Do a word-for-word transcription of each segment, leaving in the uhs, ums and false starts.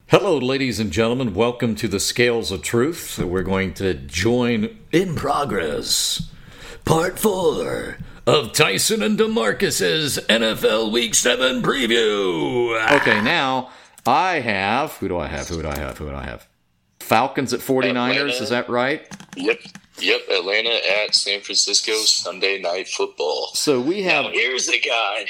Hello, ladies and gentlemen. Welcome to the Scales of Truth. We're going to join in progress part four of Tyson and DeMarcus's N F L Week seven preview. Okay, now I have, who do I have, who do I have, who do I have? Falcons at 49ers, Atlanta. Is that right? Yep. Yep, Atlanta at San Francisco, Sunday Night Football. So we have... Now here's the guy...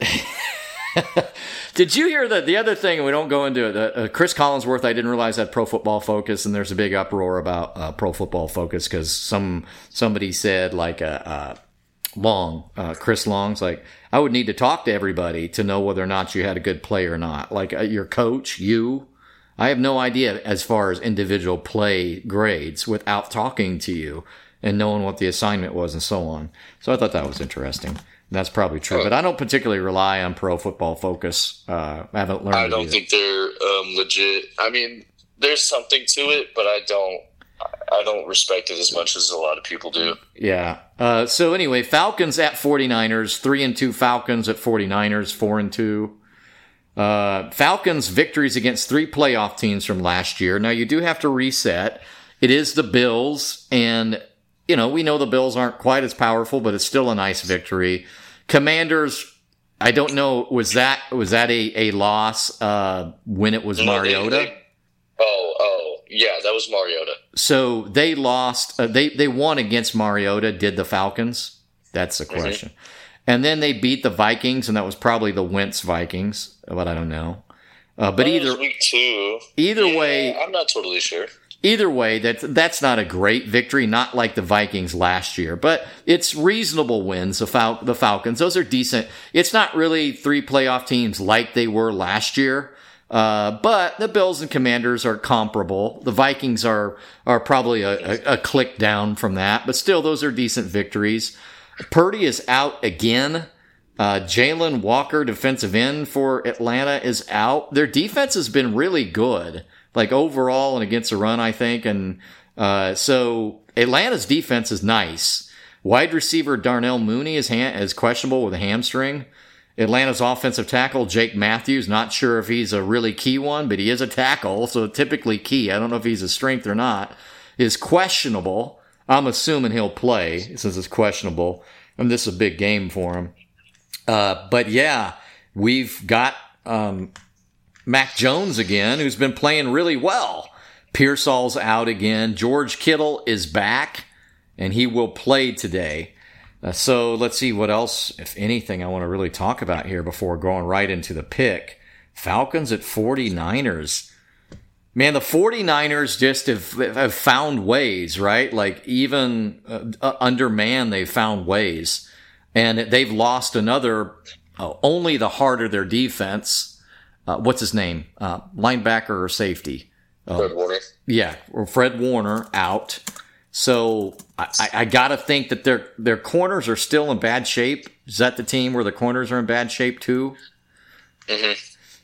Did you hear that? The other thing, and we don't go into it, uh, uh, Chris Collinsworth, I didn't realize had Pro Football Focus, and there's a big uproar about uh, Pro Football Focus because some somebody said, like, uh, uh, Long, uh, Chris Long's like, I would need to talk to everybody to know whether or not you had a good play or not. Like, uh, your coach, you, I have no idea as far as individual play grades without talking to you and knowing what the assignment was and so on. So I thought that was interesting. That's probably true, uh, but I don't particularly rely on Pro Football Focus. Uh, I haven't learned. I don't think they're um, legit. I mean, there's something to it, but I don't. I don't respect it as much as a lot of people do. Yeah. Uh, so anyway, Falcons at 49ers, three and two Falcons at 49ers, four and two. Uh, Falcons victories against three playoff teams from last year. Now you do have to reset. It is the Bills, and you know we know the Bills aren't quite as powerful, but it's still a nice victory. Commanders, I don't know, was that was that a, a loss uh, when it was no, Mariota? They, they, oh, oh, yeah, that was Mariota. So they lost, uh, they, they won against Mariota, did the Falcons? That's the question. Mm-hmm. And then they beat the Vikings, and that was probably the Wentz Vikings, but I don't know. Uh, but that either was week two. Either yeah, way, I'm not totally sure. Either way, that that's not a great victory, not like the Vikings last year, but it's reasonable wins, the, Fal- the Falcons. Those are decent. It's not really three playoff teams like they were last year, uh, but the Bills and Commanders are comparable. The Vikings are are probably a, a, a click down from that, but still, those are decent victories. Purdy is out again. Uh, Jalen Walker, defensive end for Atlanta, is out. Their defense has been really good. Like overall and against the run, I think. And uh, so Atlanta's defense is nice. Wide receiver Darnell Mooney is, ha- is questionable with a hamstring. Atlanta's offensive tackle, Jake Matthews, not sure if he's a really key one, but he is a tackle, so typically key. I don't know if he's a strength or not. Is questionable. I'm assuming he'll play since it's questionable. And this is a big game for him. Uh, but yeah, we've got... Um, Mac Jones again, who's been playing really well. Pearsall's out again. George Kittle is back, and he will play today. Uh, so let's see what else, if anything, I want to really talk about here before going right into the pick. Falcons at 49ers. Man, the 49ers just have, have found ways, right? Like even uh, under man, they've found ways. And they've lost another, uh, only the harder their defense. Uh, what's his name? Uh, linebacker or safety? Uh, Fred Warner. Yeah, or Fred Warner out. So I, I, I got to think that their their corners are still in bad shape. Is that the team where the corners are in bad shape too? Mm-hmm.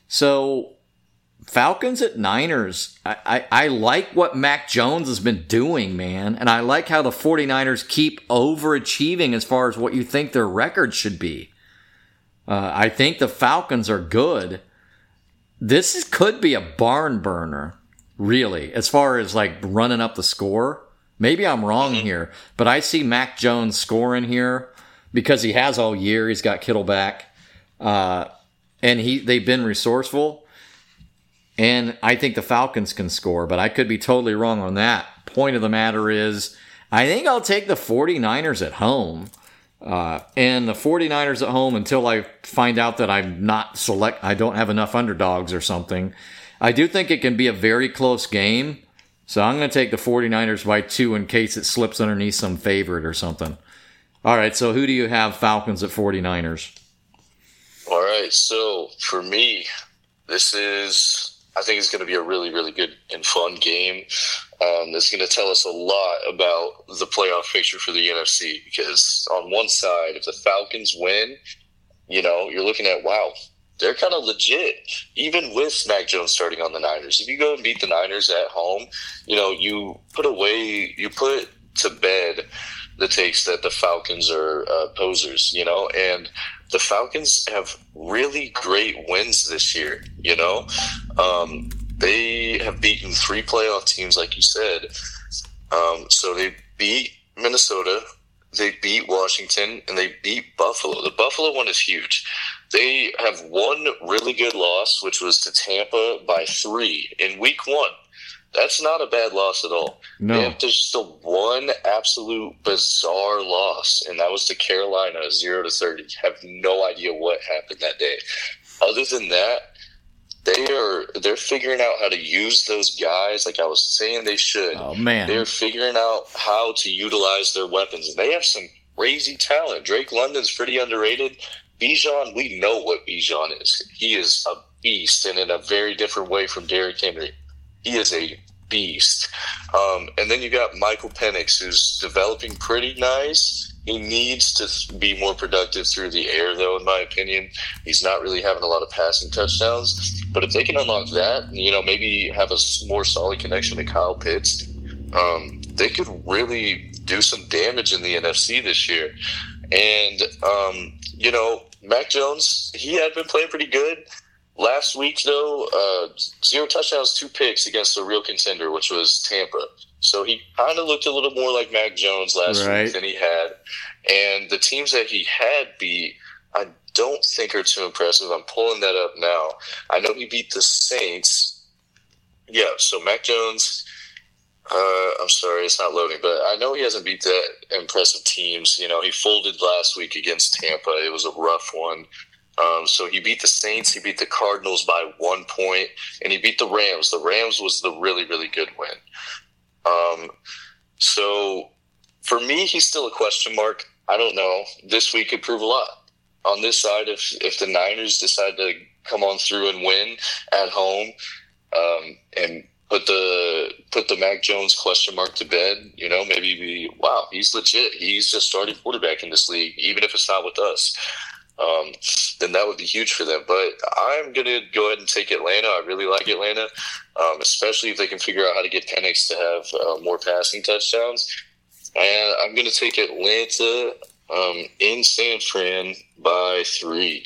So Falcons at Niners. I, I, I like what Mac Jones has been doing, man. And I like how the 49ers keep overachieving as far as what you think their record should be. Uh, I think the Falcons are good. This is, could be a barn burner, really, as far as like running up the score. Maybe I'm wrong mm-hmm. here, but I see Mac Jones scoring here because he has all year. He's got Kittle back, uh, and he they've been resourceful. And I think the Falcons can score, but I could be totally wrong on that. Point of the matter is, I think I'll take the 49ers at home. Uh, and the 49ers at home until I find out that I'm not select, I don't have enough underdogs or something. I do think it can be a very close game. So I'm going to take the 49ers by two in case it slips underneath some favorite or something. All right. So who do you have Falcons at 49ers? All right. So for me, this is, I think it's going to be a really, really good and fun game. Um, that's going to tell us a lot about the playoff picture for the N F C because on one side, if the Falcons win, you know, you're looking at, wow, they're kind of legit, even with Mac Jones starting on the Niners. If you go and beat the Niners at home, you know, you put away, you put to bed the takes that the Falcons are uh, posers, you know, and the Falcons have really great wins this year, you know. Um, they have beaten three playoff teams, like you said. Um, so they beat Minnesota, they beat Washington, and they beat Buffalo. The Buffalo one is huge. They have one really good loss, which was to Tampa by three in week one. That's not a bad loss at all. No. They have just the one absolute bizarre loss, and that was to Carolina, zero to thirty. Have no idea what happened that day. Other than that, they are they're figuring out how to use those guys like I was saying they should. Oh man, they're figuring out how to utilize their weapons, and they have some crazy talent. Drake London's pretty underrated. Bijan, we know what Bijan is. He is a beast, and in a very different way from Derrick Henry. He is a beast. Um, and then you got Michael Penix, who's developing pretty nice. He needs to be more productive through the air, though, in my opinion. He's not really having a lot of passing touchdowns. But if they can unlock that, you know, maybe have a more solid connection to Kyle Pitts, um, they could really do some damage in the N F C this year. And, um, you know, Mac Jones, he had been playing pretty good. Last week, though, uh, zero touchdowns, two picks against a real contender, which was Tampa. So he kind of looked a little more like Mac Jones last right. week than he had. And the teams that he had beat, I don't think are too impressive. I'm pulling that up now. I know he beat the Saints. Yeah, so Mac Jones, uh, I'm sorry, it's not loading, but I know he hasn't beat that impressive teams. You know, he folded last week against Tampa. It was a rough one. Um, so he beat the Saints, he beat the Cardinals by one point, and he beat the Rams. The Rams was the really, really good win. Um, so for me, he's still a question mark. I don't know. This week could prove a lot. On this side, if if the Niners decide to come on through and win at home, um, and put the put the Mac Jones question mark to bed, you know, maybe be, wow, he's legit. He's just starting quarterback in this league, even if it's not with us. Um, then that would be huge for them. But I'm going to go ahead and take Atlanta. I really like Atlanta, um, especially if they can figure out how to get Penix to have uh, more passing touchdowns. And I'm going to take Atlanta um, in San Fran by three.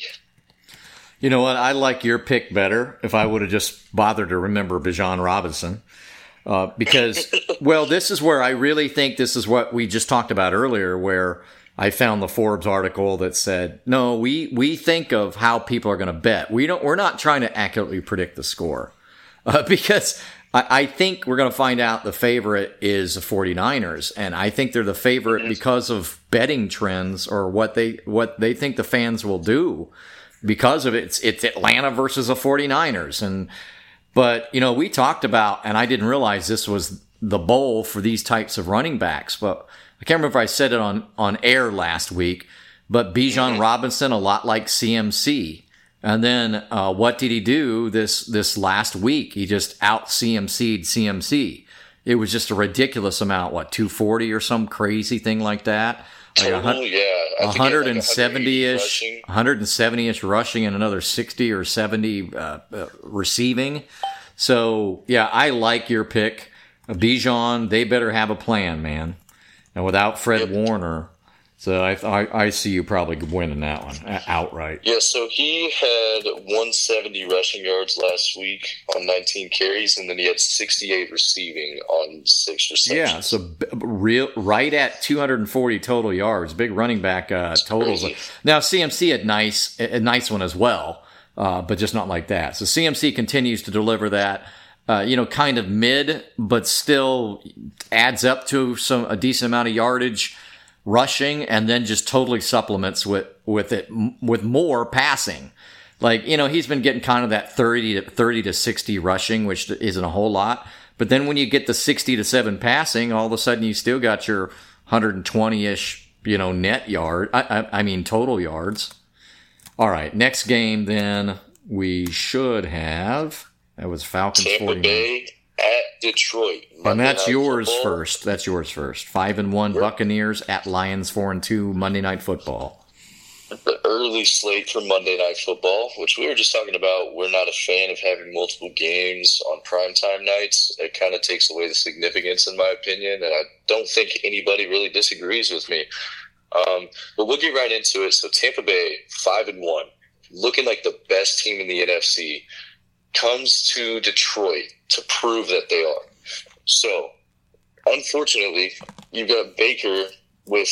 You know what? I like your pick better if I would have just bothered to remember Bijan Robinson. Uh, because, well, this is where I really think this is what we just talked about earlier, where I found the Forbes article that said, no, we, we think of how people are going to bet. We don't, we're not trying to accurately predict the score. Uh, because I, I think we're going to find out the favorite is the 49ers. And I think they're the favorite because of betting trends or what they, what they think the fans will do because of it. It's, it's Atlanta versus the 49ers. And, but, you know, we talked about, and I didn't realize this was the bowl for these types of running backs, but I can't remember if I said it on, on air last week, but Bijan Robinson, a lot like C M C. And then uh, what did he do this this last week? He just out C M C'd C M C. It was just a ridiculous amount, what, two forty or some crazy thing like that? Like Total, a, yeah. one seventy-ish, one seventy-ish rushing and another sixty or seventy uh, uh, receiving. So, yeah, I like your pick. Bijan, they better have a plan, man. And without Fred yep. Warner, so I, I I see you probably winning that one outright. Yeah, so he had one seventy rushing yards last week on nineteen carries, and then he had sixty-eight receiving on six receptions. Yeah, so real right at two hundred forty total yards. Big running back uh, totals. Crazy. Now C M C had nice a nice one as well, uh, but just not like that. So C M C continues to deliver that. Uh, you know, kind of mid, but still adds up to some a decent amount of yardage rushing, and then just totally supplements with with it with more passing. Like, you know, he's been getting kind of that thirty to thirty to sixty rushing, which isn't a whole lot. But then when you get the sixty to seven passing, all of a sudden you still got your one hundred twenty ish, you know, net yard. I, I, I mean total yards. All right, next game then we should have. That was Falcons Tampa forty-nine. Bay at Detroit. Monday and that's yours football. first. That's yours first. Five and one Buccaneers at Lions four and two Monday Night Football. The early slate for Monday Night Football, which we were just talking about. We're not a fan of having multiple games on primetime nights. It kind of takes away the significance, in my opinion, and I don't think anybody really disagrees with me. Um, but we'll get right into it. So Tampa Bay five and one, looking like the best team in the N F C. comes to Detroit to prove that they are. So, unfortunately, you've got Baker with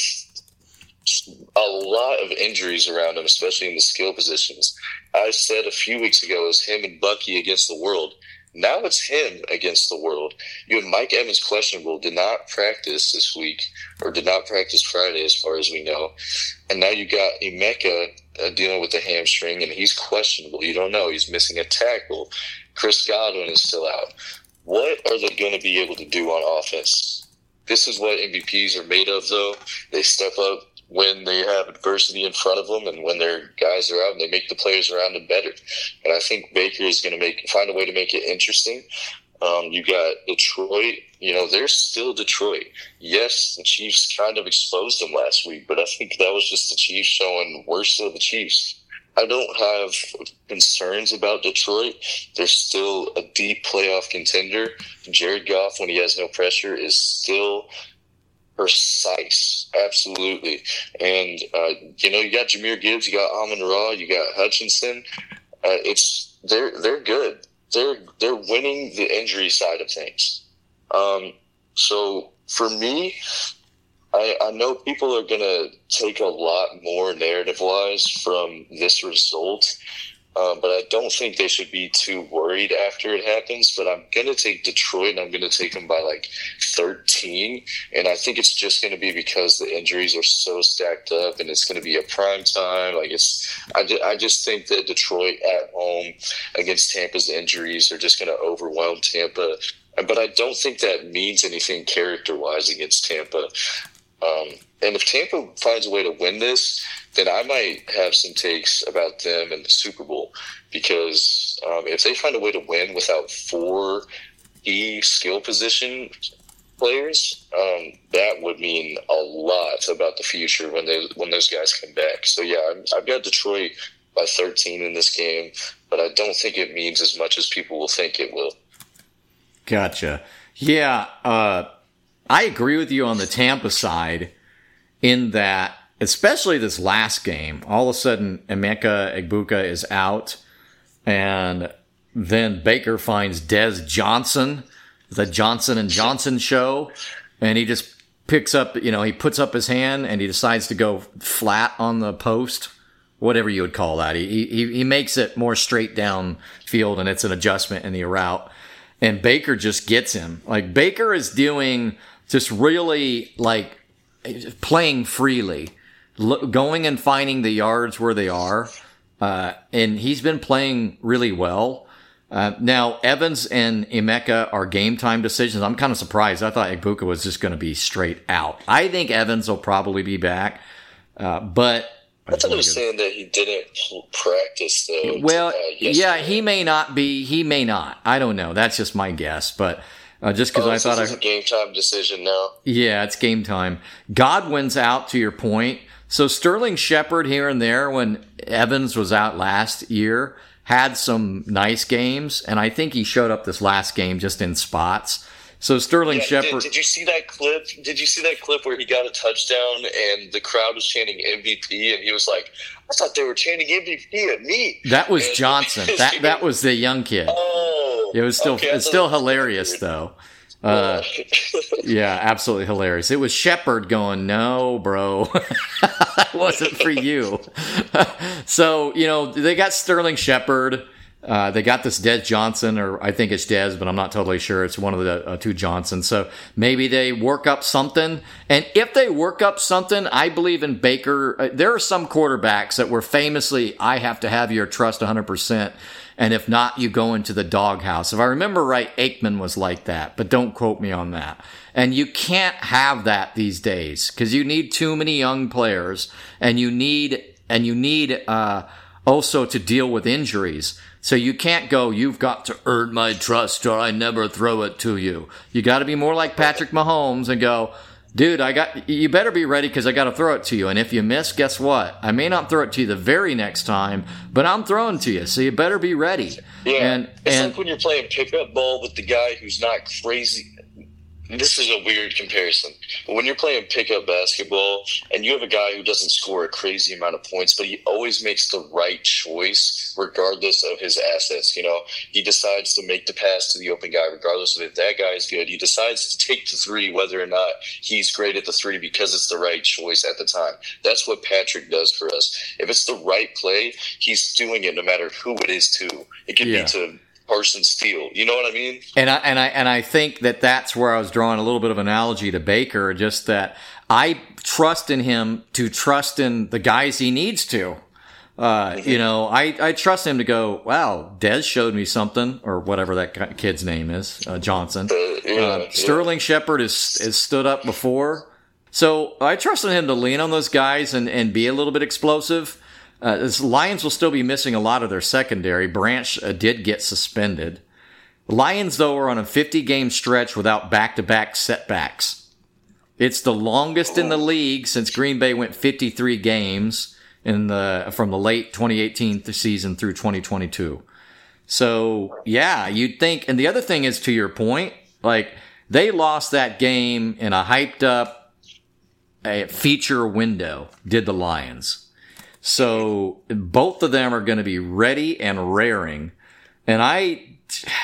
a lot of injuries around him, especially in the skill positions. I said a few weeks ago it was him and Bucky against the world. Now it's him against the world. You have Mike Evans questionable, did not practice this week, or did not practice Friday as far as we know. And now you got Emeka uh, dealing with the hamstring, and he's questionable. You don't know. He's missing a tackle. Chris Godwin is still out. What are they going to be able to do on offense? This is what M V Ps are made of, though. They step up when they have adversity in front of them, and when their guys are out, and they make the players around them better. And I think Baker is going to make find a way to make it interesting. Um, you got Detroit. You know, they're still Detroit. Yes, the Chiefs kind of exposed them last week, but I think that was just the Chiefs showing worse of the Chiefs. I don't have concerns about Detroit. They're still a deep playoff contender. Jared Goff, when he has no pressure, is still precise. Absolutely. And, uh, you know, you got Jahmyr Gibbs, you got Amon-Ra, you got Hutchinson. Uh, it's they're they're good. They're they're winning the injury side of things. Um, so for me, I, I know people are going to take a lot more narrative-wise from this result, uh, but I don't think they should be too worried after it happens. But I'm going to take Detroit, and I'm going to take them by like thirteen. And I think it's just going to be because the injuries are so stacked up, and it's going to be a prime time. Like it's, I, ju- I just think that Detroit at home against Tampa's injuries are just going to overwhelm Tampa. But I don't think that means anything character-wise against Tampa. Um, and if Tampa finds a way to win this, then I might have some takes about them in the Super Bowl, because um, if they find a way to win without four key skill position players, um, that would mean a lot about the future when they when those guys come back. So yeah, I'm, I've got Detroit by thirteen in this game, but I don't think it means as much as people will think it will. Gotcha. Yeah, uh, I agree with you on the Tampa side in that, especially this last game, all of a sudden Emeka Egbuka is out, and then Baker finds Dez Johnson, the Johnson and Johnson show, and he just picks up, you know, he puts up his hand and he decides to go flat on the post, whatever you would call that. He he, he makes it more straight down field, and it's an adjustment in the route. And Baker just gets him. Like, Baker is doing just really, like, playing freely, going and finding the yards where they are. Uh, and he's been playing really well. Uh, now, Evans and Emeka are game time decisions. I'm kind of surprised. I thought Egbuka was just going to be straight out. I think Evans will probably be back. Uh, but I thought he was saying that he didn't practice, though. Well, uh, yeah, he may not be. He may not. I don't know. That's just my guess. But uh, just because oh, I so thought it's I, a game time decision now. Yeah, it's game time. Godwin's out, to your point. So Sterling Shepard here and there, when Evans was out last year, had some nice games, and I think he showed up this last game just in spots. So Sterling yeah, Shepard. Did, did you see that clip? Did you see that clip where he got a touchdown and the crowd was chanting M V P, and he was like, "I thought they were chanting M V P at me." That was and Johnson. that that was the young kid. Oh, it was still okay, it's still hilarious though. Uh, yeah, absolutely hilarious. It was Shepard going, "No, bro, that wasn't for you." So, you know, they got Sterling Shepard. Uh, they got this Dez Johnson, or I think it's Dez, but I'm not totally sure. It's one of the uh, two Johnsons. So maybe they work up something. And if they work up something, I believe in Baker. Uh, there are some quarterbacks that were famously, I have to have your trust one hundred percent. And if not, you go into the doghouse. If I remember right, Aikman was like that, but don't quote me on that. And you can't have that these days because you need too many young players, and you need, and you need, uh, also to deal with injuries. So you can't go, "You've got to earn my trust or I never throw it to you." You got to be more like Patrick Mahomes and go, "Dude, I got, you better be ready because I got to throw it to you. And if you miss, guess what? I may not throw it to you the very next time, but I'm throwing to you. So you better be ready." Yeah. And, it's and, like when you're playing pickup ball with the guy who's not crazy, this is a weird comparison, but when you're playing pickup basketball and you have a guy who doesn't score a crazy amount of points, but he always makes the right choice regardless of his assets. You know, he decides to make the pass to the open guy regardless of if that guy is good. He decides to take the three whether or not he's great at the three because it's the right choice at the time. That's what Patrick does for us. If it's the right play, he's doing it no matter who it is to. It could yeah. be to Carson Steele. You know what I mean? And I and I and I think that that's where I was drawing a little bit of analogy to Baker, just that I trust in him to trust in the guys he needs to. Uh, mm-hmm. You know, I, I trust him to go, wow, Dez showed me something, or whatever that kid's name is, uh, Johnson. Uh, yeah, uh, yeah. Sterling Shepard has, has stood up before. So I trust in him to lean on those guys and, and be a little bit explosive. Uh, the Lions will still be missing a lot of their secondary. Branch uh, did get suspended. The Lions, though, are on a fifty-game stretch without back-to-back setbacks. It's the longest in the league since Green Bay went fifty-three games in the from the late twenty eighteen season through twenty twenty-two. So, yeah, you'd think. And the other thing is, to your point, like, they lost that game in a hyped-up uh, feature window, did the Lions. So both of them are going to be ready and raring. And I,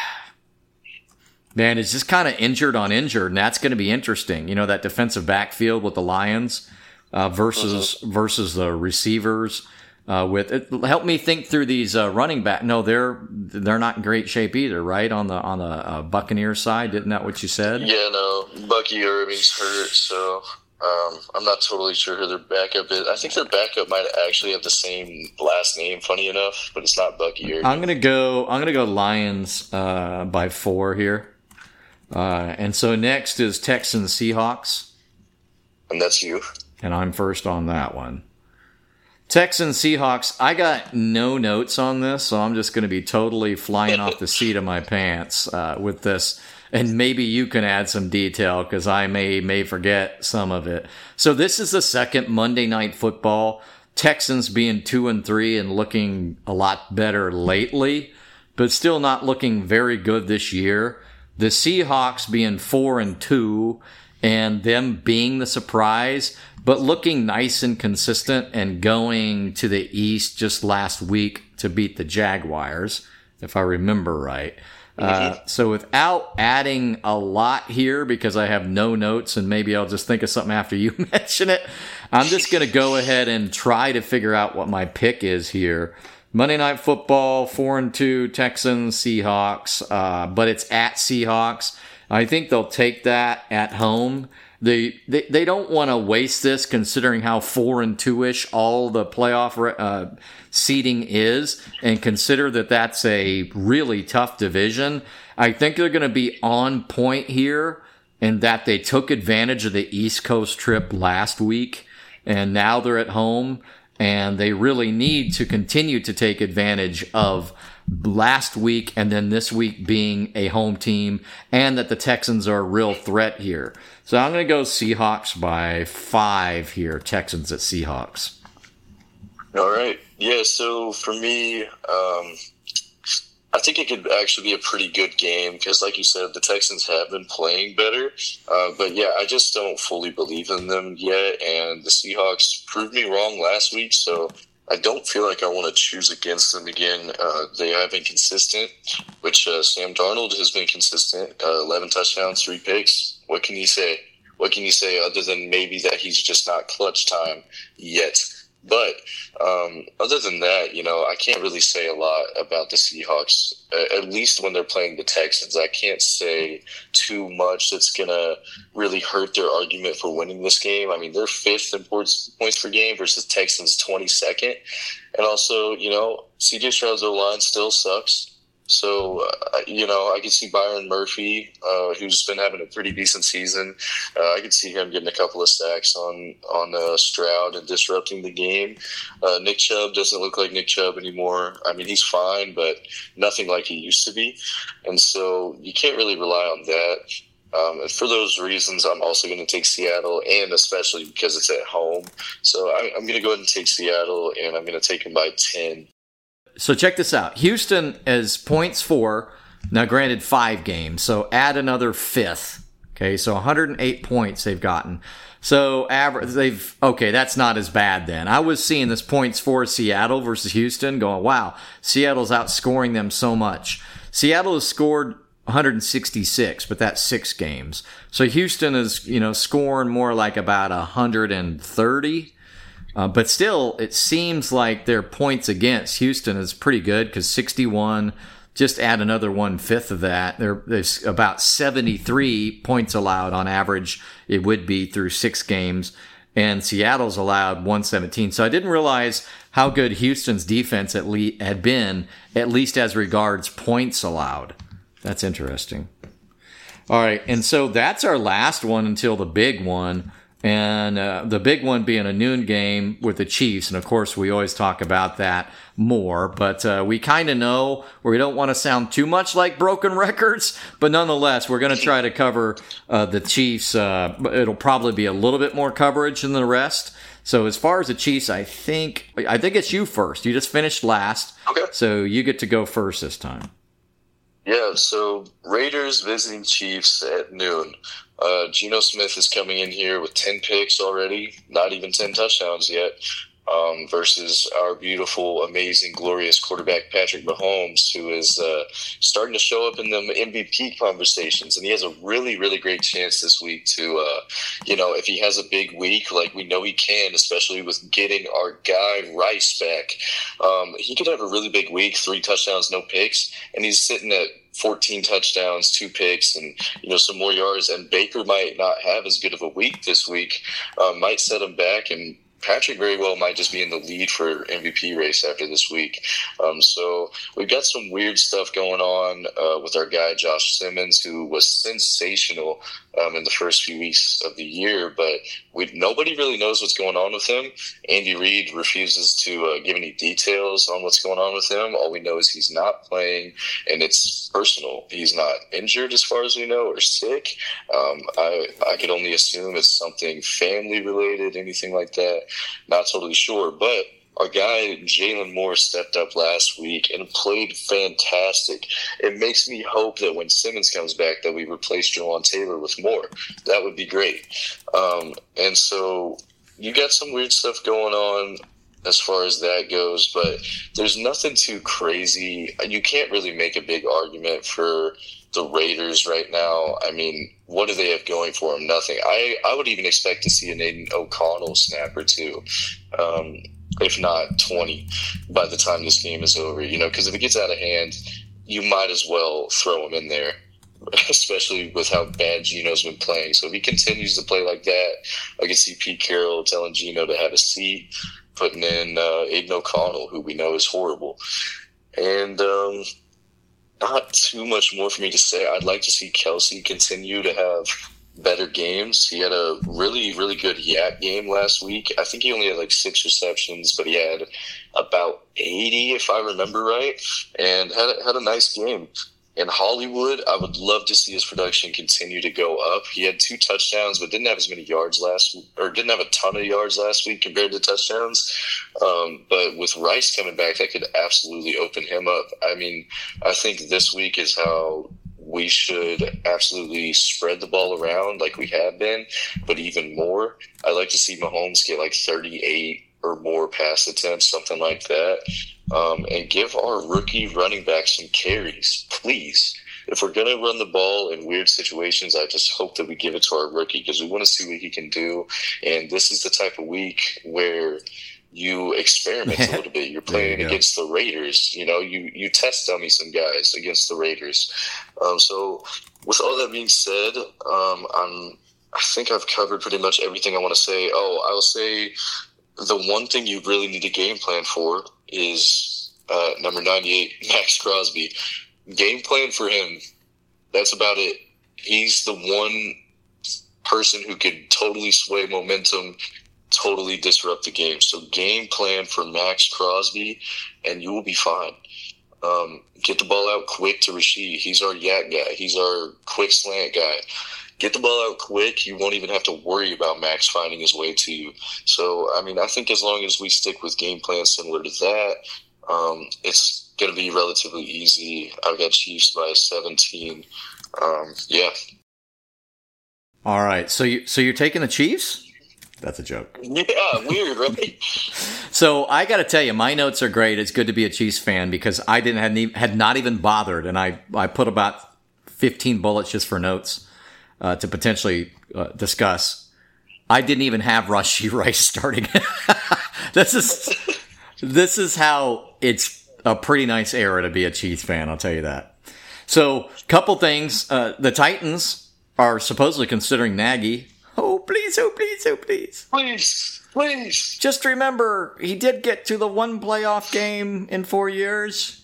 man, it's just kind of injured on injured, and that's going to be interesting. You know, that defensive backfield with the Lions uh, versus uh-huh. versus the receivers. Uh, with it, help me think through these uh, running back. No, they're they're not in great shape either, right? On the on the uh, Buccaneers side, isn't that what you said? Yeah, no, Bucky Irving's hurt, so. Um, I'm not totally sure who their backup is. I think their backup might actually have the same last name, funny enough, but it's not Bucky Irving. I'm gonna go. I'm gonna go Lions uh, by four here. Uh, and so next is Texans Seahawks, and that's you. And I'm first on that one. Texans Seahawks. I got no notes on this, so I'm just gonna be totally flying off the seat of my pants uh, with this. And maybe you can add some detail because I may may forget some of it. So this is the second Monday Night Football. Texans being two and three and looking a lot better lately, but still not looking very good this year. The Seahawks being four and two and them being the surprise, but looking nice and consistent and going to the East just last week to beat the Jaguars, if I remember right. Uh, so without adding a lot here, because I have no notes and maybe I'll just think of something after you mention it, I'm just going to go ahead and try to figure out what my pick is here. Monday Night Football, four and two, Texans, Seahawks, uh, but it's at Seahawks. I think they'll take that at home. They they, they don't want to waste this, considering how four and two ish all the playoff uh, seeding is, and consider that that's a really tough division. I think they're going to be on point here, in that they took advantage of the East Coast trip last week, and now they're at home, and they really need to continue to take advantage of last week and then this week being a home team, and that the Texans are a real threat here. So I'm going to go Seahawks by five here, Texans at Seahawks. All right. Yeah, so for me, um, I think it could actually be a pretty good game because, like you said, the Texans have been playing better. Uh, but, yeah, I just don't fully believe in them yet, and the Seahawks proved me wrong last week, so I don't feel like I want to choose against them again. Uh, they have been consistent, which uh, Sam Darnold has been consistent. Uh, eleven touchdowns, three picks. What can you say? What can you say other than maybe that he's just not clutch time yet? But um, other than that, you know, I can't really say a lot about the Seahawks, at least when they're playing the Texans. I can't say too much that's going to really hurt their argument for winning this game. I mean, they're fifth in points, points per game versus Texans twenty-second. And also, you know, C J Stroud's O-line still sucks. So, uh, you know, I can see Byron Murphy, uh, who's been having a pretty decent season. Uh, I can see him getting a couple of sacks on on uh, Stroud and disrupting the game. Uh, Nick Chubb doesn't look like Nick Chubb anymore. I mean, he's fine, but nothing like he used to be. And so you can't really rely on that. Um, and for those reasons, I'm also going to take Seattle, and especially because it's at home. So I, I'm going to go ahead and take Seattle, and I'm going to take him by ten. So check this out. Houston is points four. Now, granted, five games. So add another fifth. Okay, so one hundred eight points they've gotten. So average, they've okay. That's not as bad then. I was seeing this points for Seattle versus Houston, going, wow, Seattle's outscoring them so much. Seattle has scored one hundred sixty-six, but that's six games. So Houston is, you know, scoring more like about one hundred thirty. Uh, but still, it seems like their points against Houston is pretty good because sixty-one. Just add another one-fifth of that. There, there's about seventy-three points allowed on average. It would be through six games. And Seattle's allowed one seventeen. So I didn't realize how good Houston's defense at le- had been, at least as regards points allowed. That's interesting. All right, and so that's our last one until the big one. And uh, the big one being a noon game with the Chiefs. And, of course, we always talk about that more. But uh, we kind of know where we don't want to sound too much like broken records. But nonetheless, we're going to try to cover uh, the Chiefs. Uh, it'll probably be a little bit more coverage than the rest. So as far as the Chiefs, I think I think it's you first. You just finished last. Okay. So you get to go first this time. Yeah, so Raiders visiting Chiefs at noon. Uh, Geno Smith is coming in here with ten picks already, not even ten touchdowns yet, um, versus our beautiful, amazing, glorious quarterback Patrick Mahomes, who is uh, starting to show up in the M V P conversations. And he has a really, really great chance this week to, uh, you know, if he has a big week, like we know he can, especially with getting our guy Rice back, um, he could have a really big week, three touchdowns, no picks, and he's sitting at fourteen touchdowns, two picks, and you know some more yards. And Baker might not have as good of a week this week, uh, might set him back, and Patrick very well might just be in the lead for M V P race after this week. Um, so we've got some weird stuff going on uh, with our guy Josh Simmons, who was sensational um, in the first few weeks of the year, but we, nobody really knows what's going on with him. Andy Reid refuses to uh, give any details on what's going on with him. All we know is he's not playing, and it's personal. He's not injured as far as we know or sick. Um, I, I could only assume it's something family related, anything like that. Not totally sure, but our guy Jalen Moore stepped up last week and played fantastic. It makes me hope that when Simmons comes back that we replace Jawan Taylor with Moore. That would be great. Um, and so you got some weird stuff going on as far as that goes, but there's nothing too crazy. You can't really make a big argument for the Raiders right now. I mean, what do they have going for them? Nothing. I, I would even expect to see an Aiden O'Connell snap or two, um, if not twenty, by the time this game is over. You know, because if it gets out of hand, you might as well throw him in there, especially with how bad Geno's been playing. So if he continues to play like that, I can see Pete Carroll telling Geno to have a seat, putting in uh, Aiden O'Connell, who we know is horrible. And um, not too much more for me to say. I'd like to see Kelsey continue to have better games. He had a really, really good yak game last week. I think he only had like six receptions, but he had about eighty, if I remember right, and had a, had a nice game. In Hollywood, I would love to see his production continue to go up. He had two touchdowns, but didn't have as many yards last, or didn't have a ton of yards last week compared to touchdowns. Um, but with Rice coming back, that could absolutely open him up. I mean, I think this week is how we should absolutely spread the ball around like we have been, but even more. I'd like to see Mahomes get like thirty-eight or more pass attempts, something like that. Um, and give our rookie running back some carries, please. If we're going to run the ball in weird situations, I just hope that we give it to our rookie because we want to see what he can do. And this is the type of week where you experiment a little bit. You're playing you against the Raiders. You know, you, you test dummy some guys against the Raiders. Um, so with all that being said, um, I'm, I think I've covered pretty much everything I want to say. Oh, I will say the one thing you really need a game plan for is uh, number ninety-eight, Max Crosby. Game plan for him, that's about it. He's the one person who could totally sway momentum, totally disrupt the game. So game plan for Max Crosby, and you will be fine. Um, get the ball out quick to Rashid. He's our yak guy. He's our quick slant guy. Get the ball out quick. You won't even have to worry about Max finding his way to you. So, I mean, I think as long as we stick with game plans similar to that, um, it's going to be relatively easy. I've got Chiefs by seventeen. Um, yeah. All right. So you so you're taking the Chiefs? That's a joke. Yeah, weird, right? So I got to tell you, my notes are great. It's good to be a Chiefs fan because I didn't had, any, had not even bothered, and I, I put about fifteen bullets just for notes uh, to potentially uh, discuss. I didn't even have Rashee Rice starting. this is this is how it's a pretty nice era to be a Chiefs fan. I'll tell you that. So, couple things. Uh, the Titans are supposedly considering Nagy. Oh, please, oh, please, oh, please. Please, please. Just remember, he did get to the one playoff game in four years.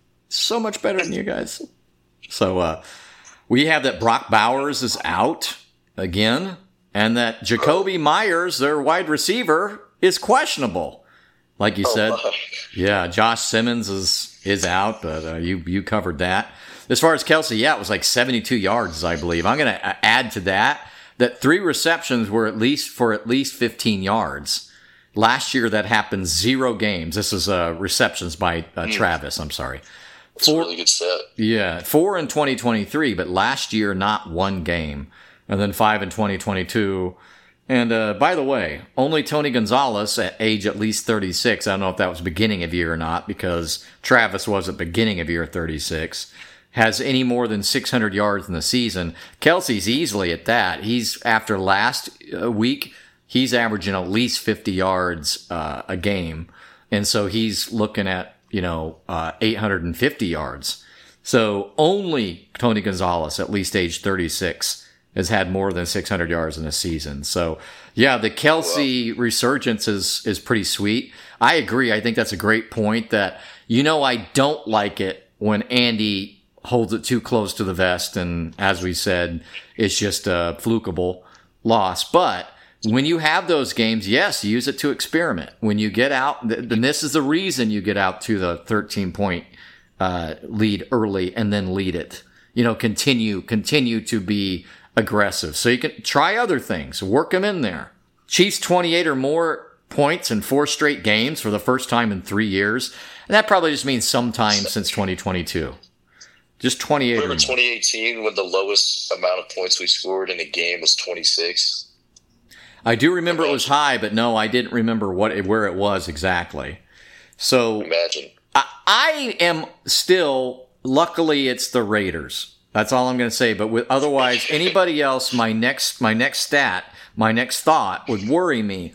So much better than you guys. So, uh, we have that Brock Bowers is out again, and that Jacoby Myers, their wide receiver, is questionable. Like you Oh, said, my. yeah, Josh Simmons is is out, but uh, you you covered that. As far as Kelsey, yeah, it was like seventy-two yards, I believe. I'm going to add to that that three receptions were at least for at least fifteen yards. Last year, that happened zero games. This is uh, receptions by uh, Travis. I'm sorry. It's a really good set. Yeah, four in twenty twenty-three, but last year, not one game. And then five in twenty twenty-two. And uh, by the way, only Tony Gonzalez at age at least thirty-six. I don't know if that was beginning of year or not because Travis was at beginning of year thirty-six. Has any more than six hundred yards in the season. Kelsey's easily at that. He's, after last uh, week, he's averaging at least fifty yards uh, a game. And so he's looking at, you know, uh, eight hundred fifty yards. So only Tony Gonzalez, at least age thirty-six, has had more than six hundred yards in a season. So, yeah, the Kelsey wow. resurgence is, is pretty sweet. I agree. I think that's a great point that, you know, I don't like it when Andy holds it too close to the vest, and as we said, it's just a flukable loss. But when you have those games, yes, use it to experiment. When you get out, and this is the reason you get out to the thirteen-point uh, lead early and then lead it. You know, continue, continue to be aggressive. So you can try other things, work them in there. Chiefs twenty-eight or more points in four straight games for the first time in three years. And that probably just means sometime since twenty twenty-two. Just twenty-eight. Remember twenty eighteen when the lowest amount of points we scored in a game was twenty-six? I do remember Imagine. It was high, but no, I didn't remember what it, where it was exactly. So Imagine. I, I am still, luckily it's the Raiders. That's all I'm going to say. But with otherwise, anybody else, my next, my next stat, my next thought would worry me.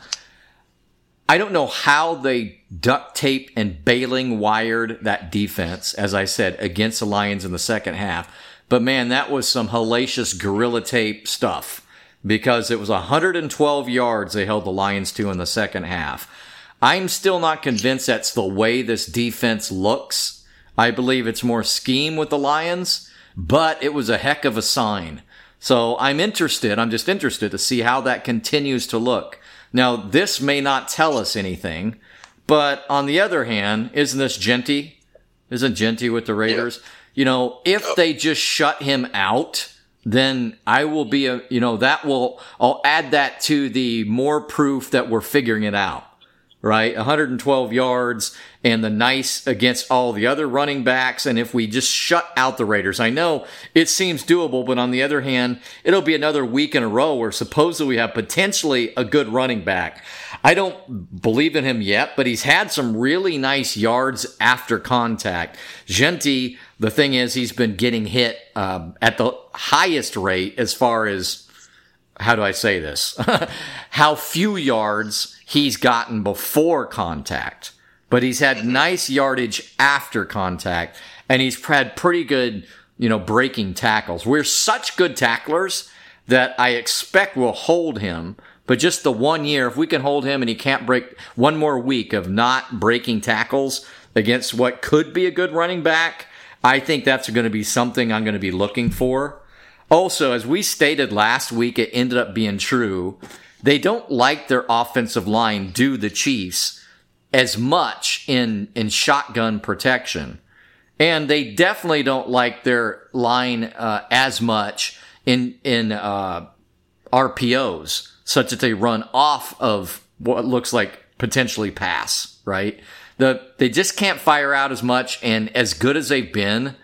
I don't know how they duct taped and baling wired that defense, as I said, against the Lions in the second half. But man, that was some hellacious gorilla tape stuff because it was one hundred twelve yards they held the Lions to in the second half. I'm still not convinced that's the way this defense looks. I believe it's more scheme with the Lions, but it was a heck of a sign. So I'm interested. I'm just interested to see how that continues to look. Now, this may not tell us anything, but on the other hand, isn't this Genty? Isn't Genty with the Raiders? Yeah. You know, if they just shut him out, then I will be a, you know, that will, I'll add that to the more proof that we're figuring it out, right? one hundred twelve yards and the nice against all the other running backs. And if we just shut out the Raiders, I know it seems doable, but on the other hand, it'll be another week in a row where supposedly we have potentially a good running back. I don't believe in him yet, but he's had some really nice yards after contact. Genty, the thing is, he's been getting hit uh, at the highest rate as far as, how do I say this? How few yards he's gotten before contact. But he's had nice yardage after contact, and he's had pretty good, you know, breaking tackles. We're such good tacklers that I expect we'll hold him. But just the one year, if we can hold him and he can't break one more week of not breaking tackles against what could be a good running back, I think that's going to be something I'm going to be looking for. Also, as we stated last week, it ended up being true. They don't like their offensive line, do the Chiefs, as much in, in shotgun protection. And they definitely don't like their line uh, as much in, in uh, R P Os, such that they run off of what looks like potentially pass, right? The, they just can't fire out as much, and as good as they've been,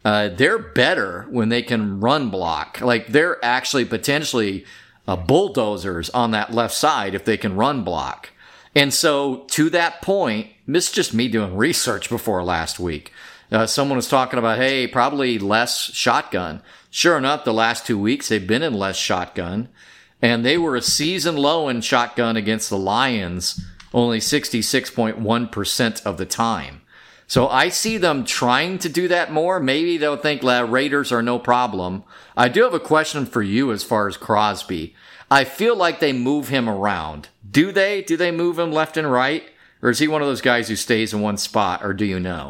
uh, they're better when they can run block. Like, they're actually potentially uh, bulldozers on that left side if they can run block. And so, to that point, this is just me doing research before last week. Uh, someone was talking about, hey, probably less shotgun. Sure enough, the last two weeks they've been in less shotgun. And they were a season low in shotgun against the Lions, only sixty-six point one percent of the time. So I see them trying to do that more. Maybe they'll think La Raiders are no problem. I do have a question for you as far as Crosby. I feel like they move him around. Do they? Do they move him left and right? Or is he one of those guys who stays in one spot, or do you know?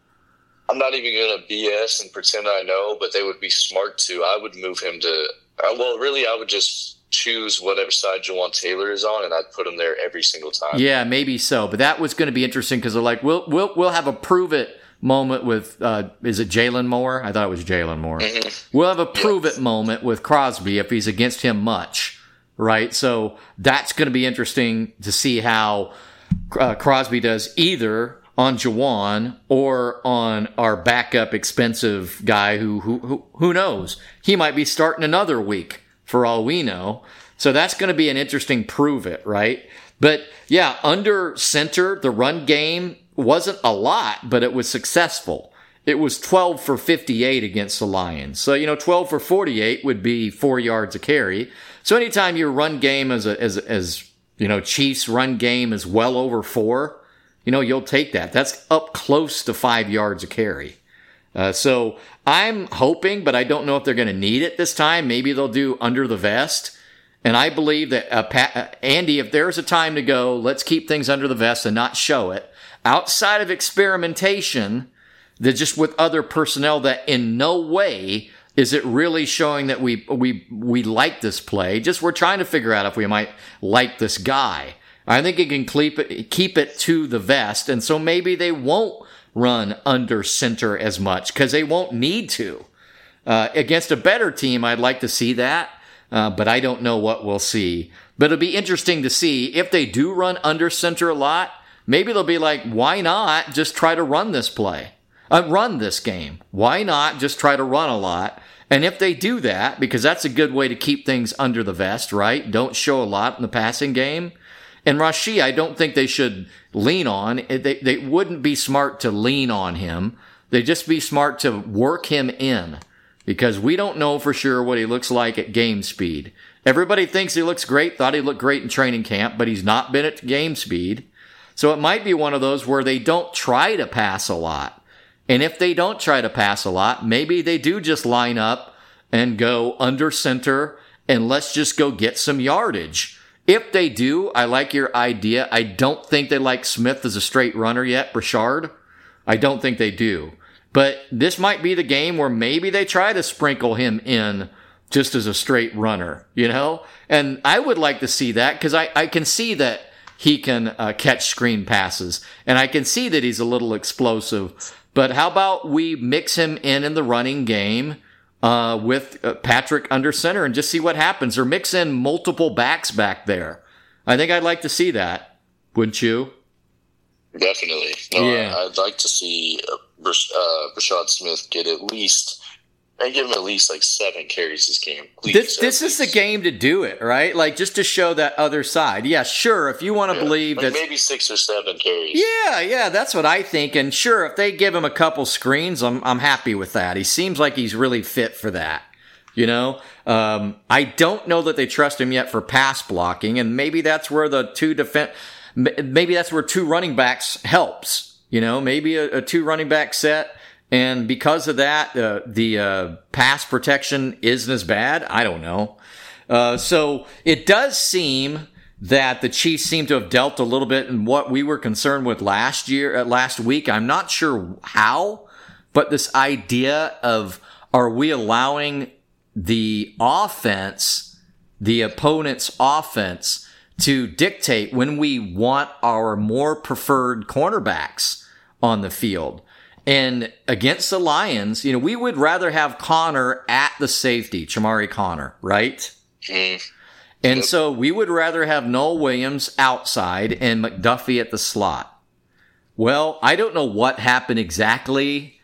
I'm not even going to B S and pretend I know, but they would be smart to. I would move him to uh, – well, really, I would just choose whatever side Jawaan Taylor is on, and I'd put him there every single time. Yeah, maybe so. But that was going to be interesting because they're like, we'll, we'll, we'll have a prove-it moment with uh, – is it Jalen Moore? I thought it was Jalen Moore. Mm-hmm. We'll have a prove-it yes. moment with Crosby if he's against him much, right? So that's going to be interesting to see how uh, Crosby does either – on Jawaan or on our backup expensive guy who, who, who, who knows? He might be starting another week for all we know. So that's going to be an interesting prove it, right? But yeah, under center, the run game wasn't a lot, but it was successful. It was twelve for fifty-eight against the Lions. So, you know, twelve for forty-eight would be four yards a carry. So anytime your run game as a, as, as, you know, Chiefs run game is well over four, you know, you'll take that. That's up close to five yards a carry. Uh, so I'm hoping, but I don't know if they're going to need it this time. Maybe they'll do under the vest. And I believe that, uh, Pat, uh, Andy, if there's a time to go, let's keep things under the vest and not show it. Outside of experimentation, that just with other personnel that in no way is it really showing that we, we, we like this play. Just we're trying to figure out if we might like this guy. I think it can keep it, keep it to the vest, and so maybe they won't run under center as much because they won't need to. Uh, against a better team, I'd like to see that, uh, but I don't know what we'll see. But it'll be interesting to see if they do run under center a lot. Maybe they'll be like, why not just try to run this play, uh, run this game? Why not just try to run a lot? And if they do that, because that's a good way to keep things under the vest, right? Don't show a lot in the passing game. And Rashee, I don't think they should lean on. They they wouldn't be smart to lean on him. They'd just be smart to work him in because we don't know for sure what he looks like at game speed. Everybody thinks he looks great, thought he looked great in training camp, but he's not been at game speed. So it might be one of those where they don't try to pass a lot. And if they don't try to pass a lot, maybe they do just line up and go under center and let's just go get some yardage. If they do, I like your idea. I don't think they like Smith as a straight runner yet, Richard. I don't think they do. But this might be the game where maybe they try to sprinkle him in just as a straight runner, you know? And I would like to see that because I, I can see that he can uh, catch screen passes. And I can see that he's a little explosive. But how about we mix him in in the running game Uh, with uh, Patrick under center and just see what happens, or mix in multiple backs back there. I think I'd like to see that. Wouldn't you? Definitely. No, yeah. I, I'd like to see uh, uh, Rashad Smith get at least, I give him at least like seven carries this game. Please, this this is the game to do it, right? Like just to show that other side. Yeah, sure. If you want to yeah, believe like that, maybe six or seven carries. Yeah, yeah, that's what I think. And sure, if they give him a couple screens, I'm I'm happy with that. He seems like he's really fit for that. You know, um, I don't know that they trust him yet for pass blocking, and maybe that's where the two defense, maybe that's where two running backs helps. You know, maybe a, a two running back set. And because of that, uh, the uh, pass protection isn't as bad. I don't know. Uh, so it does seem that the Chiefs seem to have dealt a little bit in what we were concerned with last year, uh, last week. I'm not sure how, but this idea of are we allowing the offense, the opponent's offense, to dictate when we want our more preferred cornerbacks on the field? And against the Lions, you know, we would rather have Connor at the safety, Chamari Connor, right? Mm. And Yep. so we would rather have Noel Williams outside and McDuffie at the slot. Well, I don't know what happened exactly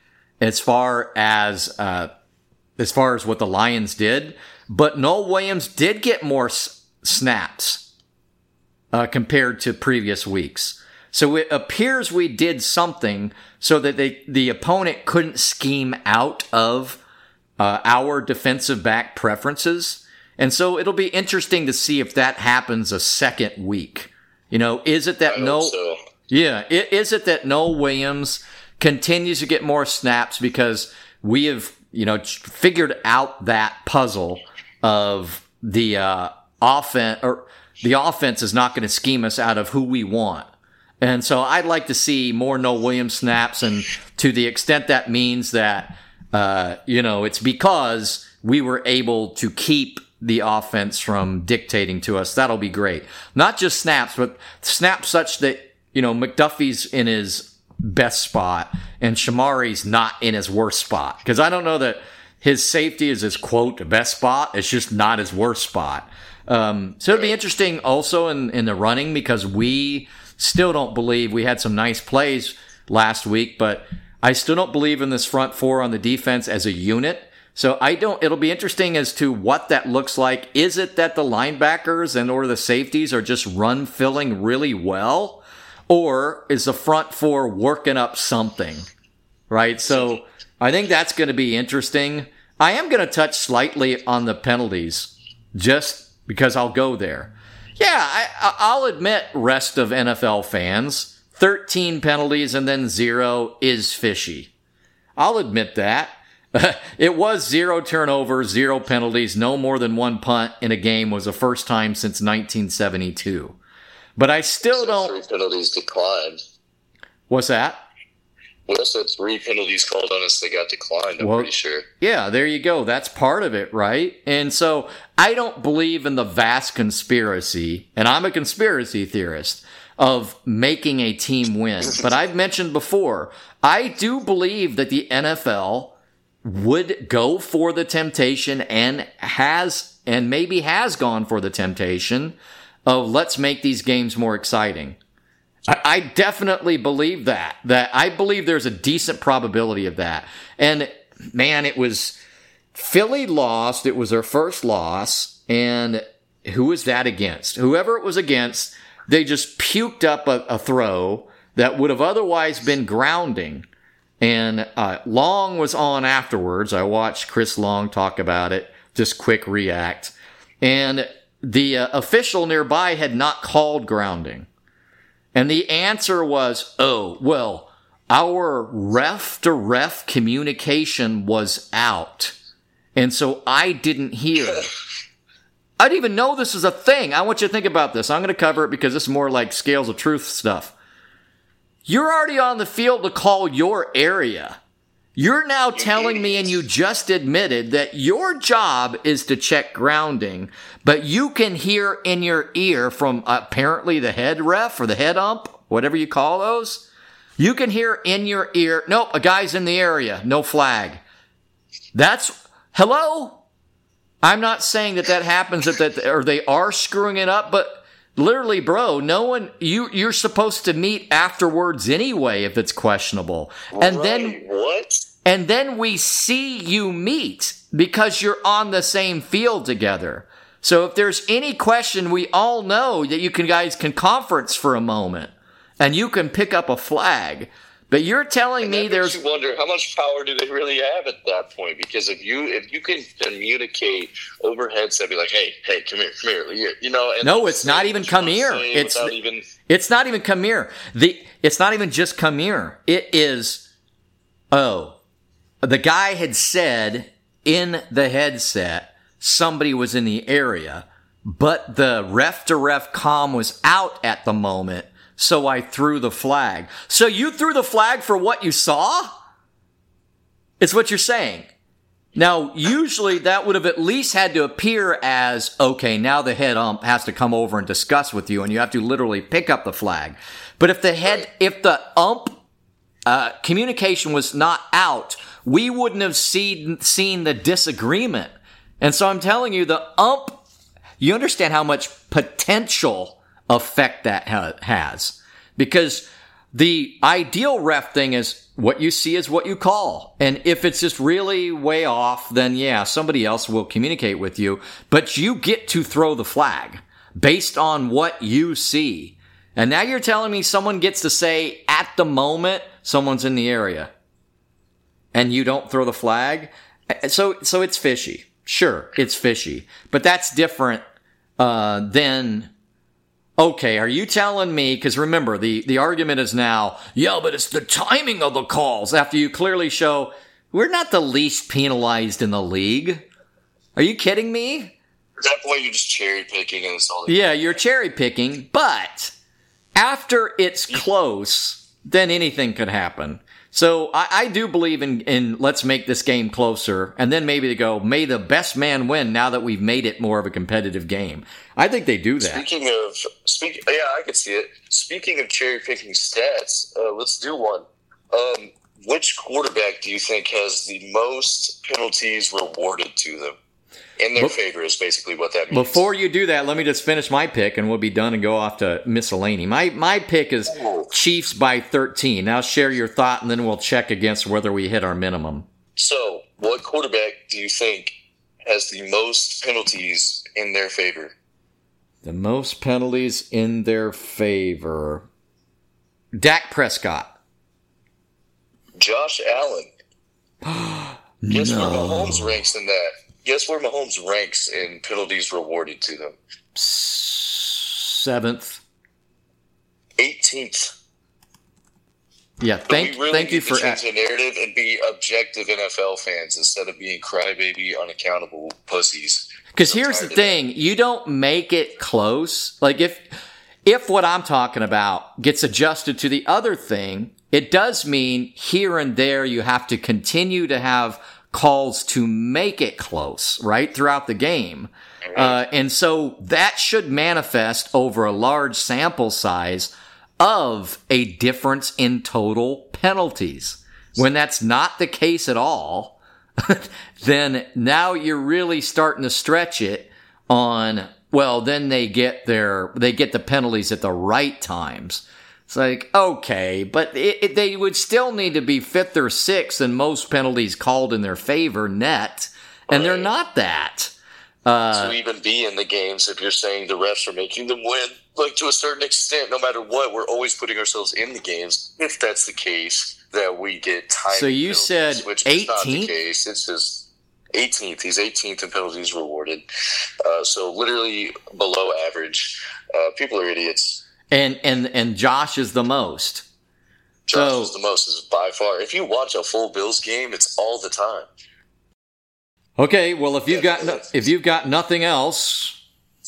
as far as uh, as far as what the Lions did, but Noel Williams did get more s- snaps uh, compared to previous weeks. So it appears we did something so that they, the opponent couldn't scheme out of uh, our defensive back preferences. And so it'll be interesting to see if that happens a second week. You know, is it that I no, hope so. yeah, i- is it that Noel Williams continues to get more snaps because we have, you know, figured out that puzzle of the uh, offense, or the offense is not going to scheme us out of who we want. And so I'd like to see more Noel Williams snaps, and to the extent that means that, uh, you know, it's because we were able to keep the offense from dictating to us. That'll be great. Not just snaps, but snaps such that, you know, McDuffie's in his best spot and Shamari's not in his worst spot. Because I don't know that his safety is his, quote, best spot. It's just not his worst spot. Um, so it'll be interesting also in, in the running, because we still don't believe, we had some nice plays last week, but I still don't believe in this front four on the defense as a unit. So I don't, it'll be interesting as to what that looks like. Is it that the linebackers and or the safeties are just run filling really well? Or is the front four working up something? Right? So I think that's going to be interesting. I am going to touch slightly on the penalties just because I'll go there. Yeah, I, I'll admit, rest of N F L fans, thirteen penalties and then zero is fishy. I'll admit that. It was zero turnovers, zero penalties, no more than one punt in a game was the first time since nineteen seventy-two. But I still So don't... Three penalties declined. What's that? We also had three penalties called on us that got declined, I'm Well, pretty sure. Yeah, there you go. That's part of it, right? And so I don't believe in the vast conspiracy, and I'm a conspiracy theorist, of making a team win. But I've mentioned before, I do believe that the N F L would go for the temptation and has, and maybe has gone for the temptation of let's make these games more exciting. I, I definitely believe that. That I believe there's a decent probability of that. And man, it was Philly lost. It was their first loss. And who was that against? Whoever it was against, they just puked up a, a throw that would have otherwise been grounding. And uh, Long was on afterwards. I watched Chris Long talk about it. Just quick react. And the uh, official nearby had not called grounding. And the answer was, oh, well, our ref-to-ref communication was out. And so I didn't hear. I didn't even know this was a thing. I want you to think about this. I'm going to cover it because this is more like scales of truth stuff. You're already on the field to call your area. You're now telling me, and you just admitted, that your job is to check grounding, but you can hear in your ear from apparently the head ref or the head ump, whatever you call those. You can hear in your ear, nope, a guy's in the area, no flag. That's, hello? I'm not saying that that happens, that, that or they are screwing it up, but literally, bro, no one, you, you're supposed to meet afterwards anyway if it's questionable. And right, then, what? And then we see you meet because you're on the same field together. So if there's any question, we all know that you can guys can conference for a moment and you can pick up a flag. But you're telling and me there's. You wonder how much power do they really have at that point? Because if you if you can communicate over headset, be like, hey, hey, come here, come here, you, you know. And no, it's not even come here. It's even... it's not even come here. The it's not even just come here. It is. Oh, the guy had said in the headset somebody was in the area, but the ref to ref comm was out at the moment. So I threw the flag. So you threw the flag for what you saw? It's what you're saying. Now, usually that would have at least had to appear as, okay, now the head ump has to come over and discuss with you, and you have to literally pick up the flag. But if the head, if the ump uh, communication was not out, we wouldn't have seen, seen the disagreement. And so I'm telling you, the ump, you understand how much potential effect that ha- has. Because the ideal ref thing is, what you see is what you call. And if it's just really way off, then yeah, somebody else will communicate with you. But you get to throw the flag based on what you see. And now you're telling me someone gets to say, at the moment, someone's in the area. And you don't throw the flag? So, so it's fishy. Sure, it's fishy. But that's different uh, than... Okay, are you telling me, because remember, the, the argument is now, yeah, but it's the timing of the calls, after you clearly show, we're not the least penalized in the league. Are you kidding me? At that point, you're just cherry picking and it's all. Yeah, you're cherry picking, but after it's close, then anything could happen. So I, I do believe in, in let's make this game closer, and then maybe to go, may the best man win now that we've made it more of a competitive game. I think they do that. Speaking of, speak, yeah, I can see it. Speaking of cherry picking stats, uh, let's do one. Um, which quarterback do you think has the most penalties rewarded to them? In their Be- favor is basically what that means. Before you do that, let me just finish my pick, and we'll be done and go off to miscellany. My my pick is oh. Chiefs by thirteen. Now share your thought, and then we'll check against whether we hit our minimum. So, what quarterback do you think has the most penalties in their favor? The most penalties in their favor. Dak Prescott. Josh Allen. Guess no. where Mahomes ranks in that? Guess where Mahomes ranks in penalties rewarded to them? Seventh. eighteenth. Yeah, thank, really thank you for... change the narrative and be objective N F L fans instead of being crybaby, unaccountable pussies. Because here's the thing. That. You don't make it close. Like, if if what I'm talking about gets adjusted to the other thing, it does mean here and there you have to continue to have calls to make it close, right, throughout the game. Uh, and so that should manifest over a large sample size of a difference in total penalties. When that's not the case at all, then now you're really starting to stretch it on, well, then they get their, they get the penalties at the right times. It's like, okay, but it, it, they would still need to be fifth or sixth in most penalties called in their favor net, and right. they're not that. Uh, to even be in the games, if you're saying the refs are making them win, like to a certain extent, no matter what, we're always putting ourselves in the games. If that's the case, that we get time. So you said which eighteenth? Is not the case. It's just eighteenth. He's eighteenth in penalties rewarded. Uh, so literally below average. Uh, people are idiots. And and and Josh is the most. Josh so, is the most, is by far. If you watch a full Bills game, it's all the time. Okay, well if you've got no, if you've got nothing else,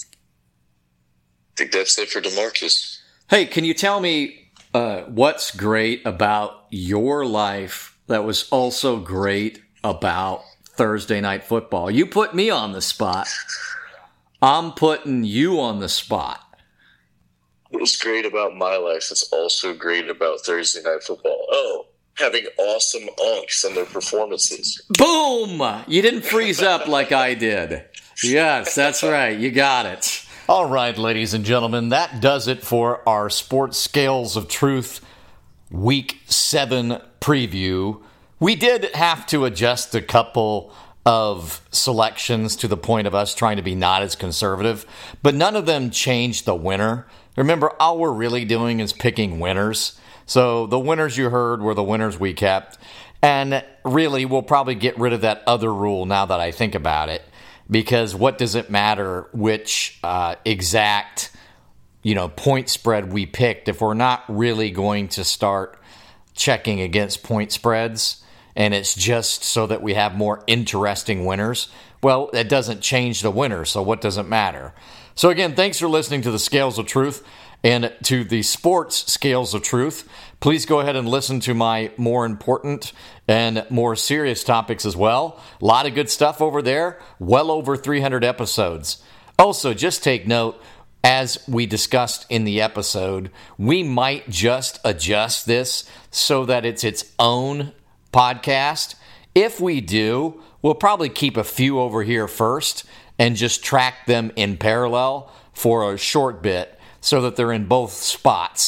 I think that's it for DeMarcus. Hey, can you tell me uh, what's great about your life that was also great about Thursday Night Football? You put me on the spot. I'm putting you on the spot. What's great about my life that's also great about Thursday Night Football? Oh, having awesome unks and their performances. Boom! You didn't freeze up like I did. Yes, that's right. You got it. All right, ladies and gentlemen, that does it for our Sports Scales of Truth Week seven preview. We did have to adjust a couple of selections to the point of us trying to be not as conservative, but none of them changed the winner. Remember, all we're really doing is picking winners. So the winners you heard were the winners we kept. And really, we'll probably get rid of that other rule now that I think about it. Because what does it matter which uh, exact, you know, point spread we picked if we're not really going to start checking against point spreads, and it's just so that we have more interesting winners? Well, it doesn't change the winner, so what does it matter? So again, thanks for listening to the Scales of Truth and to the Sports Scales of Truth. Please go ahead and listen to my more important and more serious topics as well. A lot of good stuff over there. Well over three hundred episodes. Also, just take note, as we discussed in the episode, we might just adjust this so that it's its own podcast. If we do, we'll probably keep a few over here first and just track them in parallel for a short bit so that they're in both spots.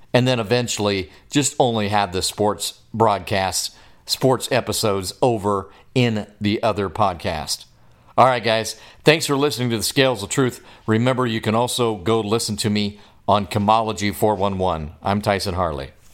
and then eventually just only have the sports broadcasts, sports episodes over in the other podcast. All right, guys, thanks for listening to the Scales of Truth. Remember, you can also go listen to me on Chemology four one one. I'm Tyson Harley.